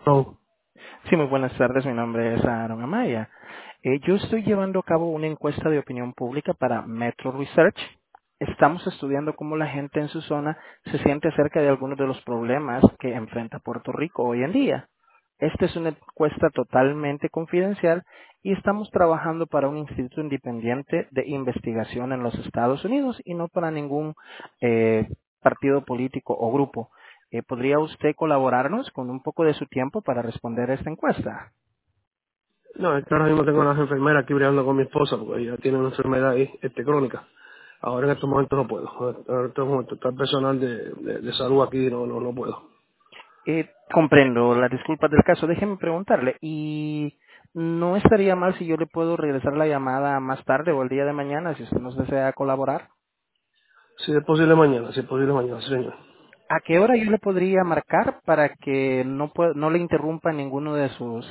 No, Sí, muy buenas tardes. Mi nombre es Aaron Amaya. Yo estoy llevando a cabo una encuesta de opinión pública para Metro Research. Estamos estudiando cómo la gente en su zona se siente acerca de algunos de los problemas que enfrenta Puerto Rico hoy en día. Esta es una encuesta totalmente confidencial y estamos trabajando para un instituto independiente de investigación en los Estados Unidos y no para ningún eh, partido político o grupo. ¿Podría usted colaborarnos con un poco de su tiempo para responder a esta encuesta? no, es que ahora mismo tengo a las enfermeras aquí brigando con mi esposa porque ella tiene una enfermedad ahí, crónica. Ahora en estos momentos no puedo. Ahora en estos momentos está el personal de salud aquí, no puedo. Comprendo las disculpas del caso. Déjeme preguntarle, ¿y no estaría mal si yo le puedo regresar la llamada más tarde o el día de mañana si usted nos desea colaborar? Si es posible mañana, sí señor. ¿A qué hora yo le podría marcar para que no le interrumpa ninguno de sus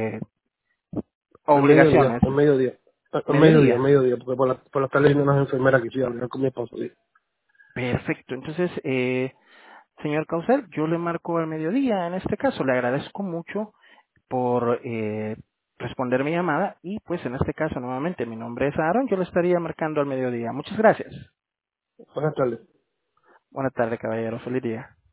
Al mediodía, obligaciones? al mediodía. Al mediodía, al Mediodía. mediodía, porque por las tardes vienen las enfermeras aquí, sí, a brigar con mi esposa, sí. Perfecto. Entonces, señor Causel, yo le marco al mediodía. En este caso, le agradezco mucho por responder mi llamada y pues en este caso nuevamente mi nombre es Aaron, yo le estaría marcando al mediodía. Muchas gracias. Buenas tardes. Buenas tardes, caballero. Feliz día.